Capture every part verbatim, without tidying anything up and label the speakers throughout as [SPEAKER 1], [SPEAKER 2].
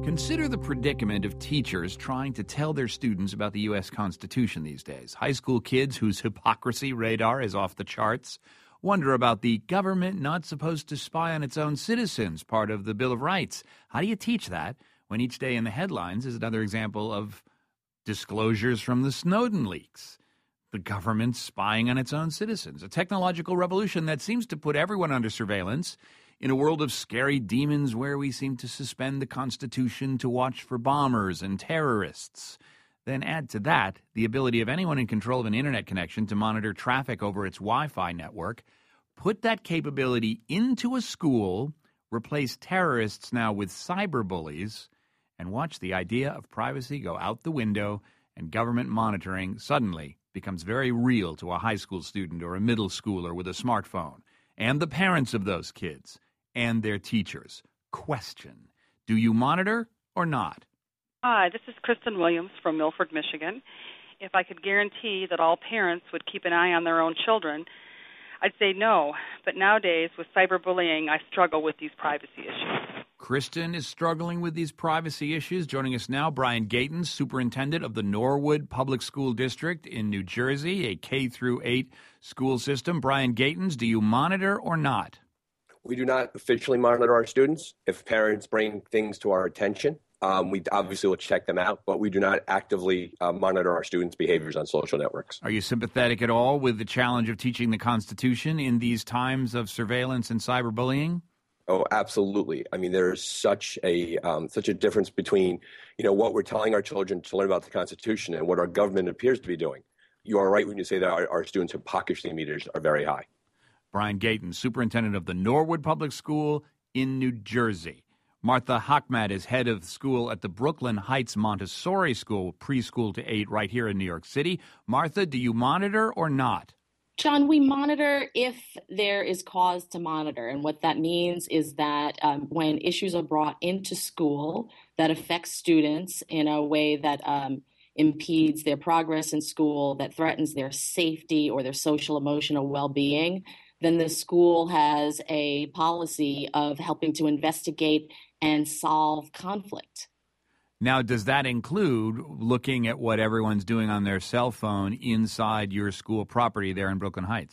[SPEAKER 1] Consider the predicament of teachers trying to tell their students about the U S Constitution these days. High school kids whose hypocrisy radar is off the charts wonder about the government not supposed to spy on its own citizens, part of the Bill of Rights. How do you teach that when each day in the headlines is another example of disclosures from the Snowden leaks? The government spying on its own citizens, a technological revolution that seems to put everyone under surveillance in a world of scary demons where we seem to suspend the Constitution to watch for bombers and terrorists. Then add to that the ability of anyone in control of an internet connection to monitor traffic over its Wi-Fi network. Put that capability into a school, replace terrorists now with cyberbullies, and watch the idea of privacy go out the window and government monitoring suddenly becomes very real to a high school student or a middle schooler with a smartphone, and the parents of those kids and their teachers. Question: do you monitor or not?
[SPEAKER 2] Hi, this is Kristen Williams from Milford, Michigan. If I could guarantee that all parents would keep an eye on their own children, I'd say no. But nowadays, with cyberbullying, I struggle with these privacy issues.
[SPEAKER 1] Kristen is struggling with these privacy issues. Joining us now, Brian Gatens, superintendent of the Norwood Public School District in New Jersey, a K through eight school system. Brian Gatens, do you monitor or not?
[SPEAKER 3] We do not officially monitor our students. If parents bring things to our attention, um, we obviously will check them out, but we do not actively uh, monitor our students' behaviors on social networks.
[SPEAKER 1] Are you sympathetic at all with the challenge of teaching the Constitution in these times of surveillance and cyberbullying?
[SPEAKER 3] Oh, absolutely. I mean, there is such a um, such a difference between, you know, what we're telling our children to learn about the Constitution and what our government appears to be doing. You are right when you say that our, our students' hypocrisy meters are very high.
[SPEAKER 1] Brian Gatens, superintendent of the Norwood Public School in New Jersey. Martha Hochmat is head of school at the Brooklyn Heights Montessori School, preschool to eight, right here in New York City. Martha, do you monitor or not?
[SPEAKER 4] John, we monitor if there is cause to monitor. And what that means is that um, when issues are brought into school that affect students in a way that um, impedes their progress in school, that threatens their safety or their social emotional well-being, then the school has a policy of helping to investigate and solve conflict.
[SPEAKER 1] Now, does that include looking at what everyone's doing on their cell phone inside your school property there in Brooklyn Heights?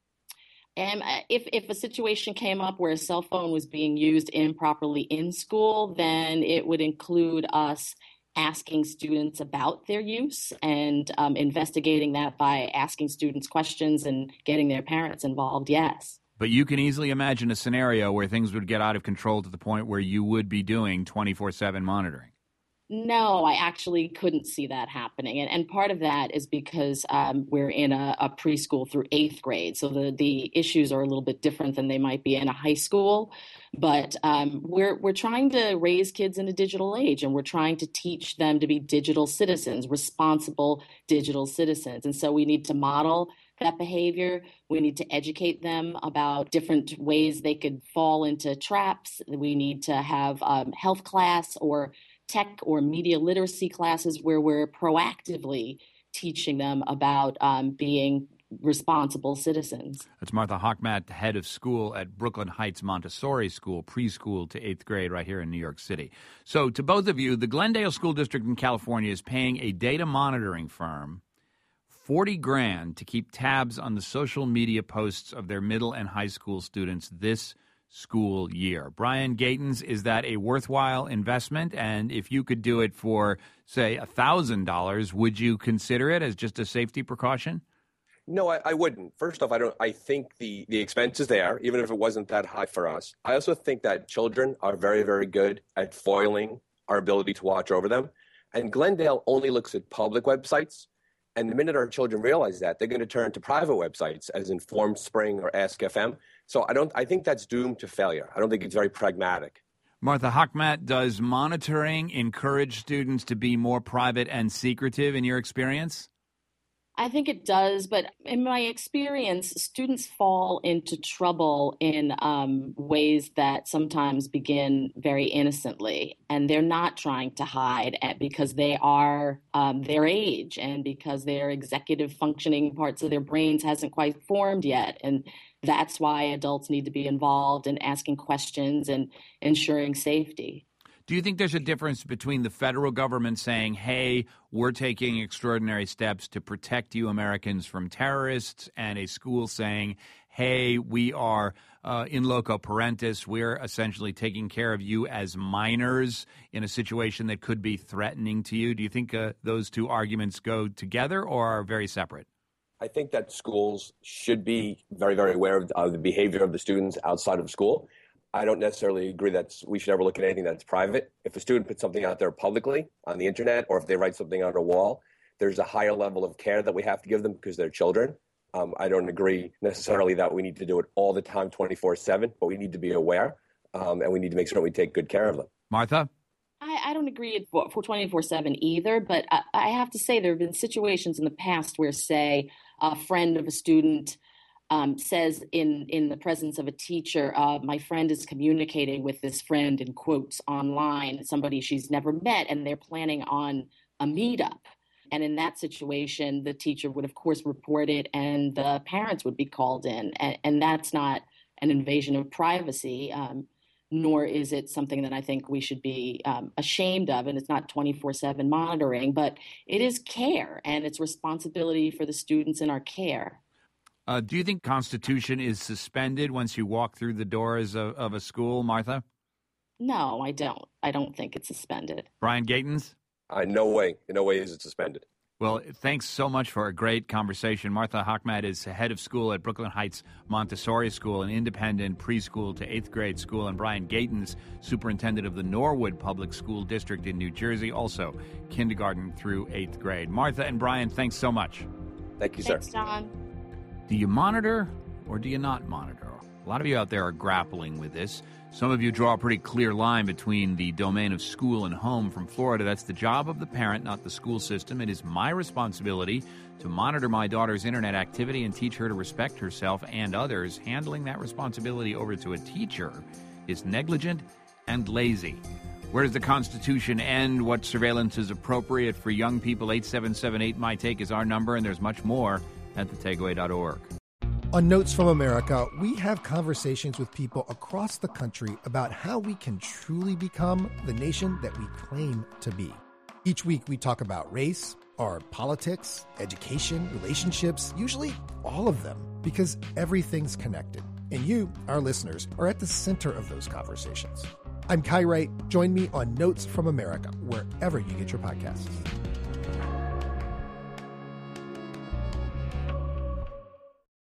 [SPEAKER 4] And if, if a situation came up where a cell phone was being used improperly in school, then it would include us asking students about their use and um, investigating that by asking students questions and getting their parents involved, yes.
[SPEAKER 1] But you can easily imagine a scenario where things would get out of control to the point where you would be doing twenty-four seven monitoring.
[SPEAKER 4] No, I actually couldn't see that happening. And, and part of that is because um, we're in a, a preschool through eighth grade. So the, the issues are a little bit different than they might be in a high school. But um, we're we're trying to raise kids in a digital age, and we're trying to teach them to be digital citizens, responsible digital citizens. And so we need to model that behavior. We need to educate them about different ways they could fall into traps. We need to have um, health class or tech or media literacy classes where we're proactively teaching them about um, being responsible citizens.
[SPEAKER 1] That's Martha Hochmat, head of school at Brooklyn Heights Montessori School, preschool to eighth grade right here in New York City. So to both of you, the Glendale School District in California is paying a data monitoring firm forty grand to keep tabs on the social media posts of their middle and high school students this school year. Brian Gatens, is that a worthwhile investment? And if you could do it for, say, one thousand dollars, would you consider it as just a safety precaution?
[SPEAKER 3] No, I, I wouldn't. First off, I don't. I think the, the expense is there, even if it wasn't that high for us. I also think that children are very, very good at foiling our ability to watch over them. And Glendale only looks at public websites. And the minute our children realize that, they're going to turn to private websites as Informed Spring or Ask F M. So I don't. I think that's doomed to failure. I don't think it's very pragmatic.
[SPEAKER 1] Martha Hochmat, does monitoring encourage students to be more private and secretive in your experience?
[SPEAKER 4] I think it does, but in my experience, students fall into trouble in um, ways that sometimes begin very innocently, and they're not trying to hide because they are um, their age and because their executive functioning parts of their brains hasn't quite formed yet. And that's why adults need to be involved in asking questions and ensuring safety.
[SPEAKER 1] Do you think there's a difference between the federal government saying, hey, we're taking extraordinary steps to protect you Americans from terrorists, and a school saying, hey, we are uh, in loco parentis, we're essentially taking care of you as minors in a situation that could be threatening to you? Do you think uh, those two arguments go together or are very separate?
[SPEAKER 3] I think that schools should be very, very aware of uh, the behavior of the students outside of school. I don't necessarily agree that we should ever look at anything that's private. If a student puts something out there publicly on the internet, or if they write something on a wall, there's a higher level of care that we have to give them because they're children. Um, I don't agree necessarily that we need to do it all the time, twenty-four seven, but we need to be aware, um, and we need to make sure we take good care of them.
[SPEAKER 1] Martha?
[SPEAKER 4] I, I don't agree for, for twenty-four seven either, but I, I have to say there have been situations in the past where, say, a friend of a student Um, says in, in the presence of a teacher, uh, my friend is communicating with this friend in quotes online, somebody she's never met, and they're planning on a meetup. And in that situation, the teacher would, of course, report it and the parents would be called in. And, and that's not an invasion of privacy, um, nor is it something that I think we should be um, ashamed of. And it's not twenty-four seven monitoring, but it is care, and it's responsibility for the students in our care.
[SPEAKER 1] Uh, do you think Constitution is suspended once you walk through the doors of, of a school, Martha?
[SPEAKER 4] No, I don't. I don't think it's suspended.
[SPEAKER 1] Brian Gatens?
[SPEAKER 3] Uh, no way. In no way is it suspended.
[SPEAKER 1] Well, thanks so much for a great conversation. Martha Hochmat is head of school at Brooklyn Heights Montessori School, an independent preschool to eighth grade school, and Brian Gatens, superintendent of the Norwood Public School District in New Jersey, also kindergarten through eighth grade. Martha and Brian, thanks so much.
[SPEAKER 3] Thank you, sir.
[SPEAKER 4] Thanks, John.
[SPEAKER 1] Do you monitor or do you not monitor? A lot of you out there are grappling with this. Some of you draw a pretty clear line between the domain of school and home. From Florida, that's the job of the parent, not the school system. It is my responsibility to monitor my daughter's internet activity and teach her to respect herself and others. Handling that responsibility over to a teacher is negligent and lazy. Where does the Constitution end? What surveillance is appropriate for young people? eight seven seven eight, my take is our number, and there's much more at the takeaway dot org.
[SPEAKER 5] On Notes from America, we have conversations with people across the country about how we can truly become the nation that we claim to be. Each week, we talk about race, our politics, education, relationships, usually all of them, because everything's connected. And you, our listeners, are at the center of those conversations. I'm Kai Wright. Join me on Notes from America, wherever you get your podcasts.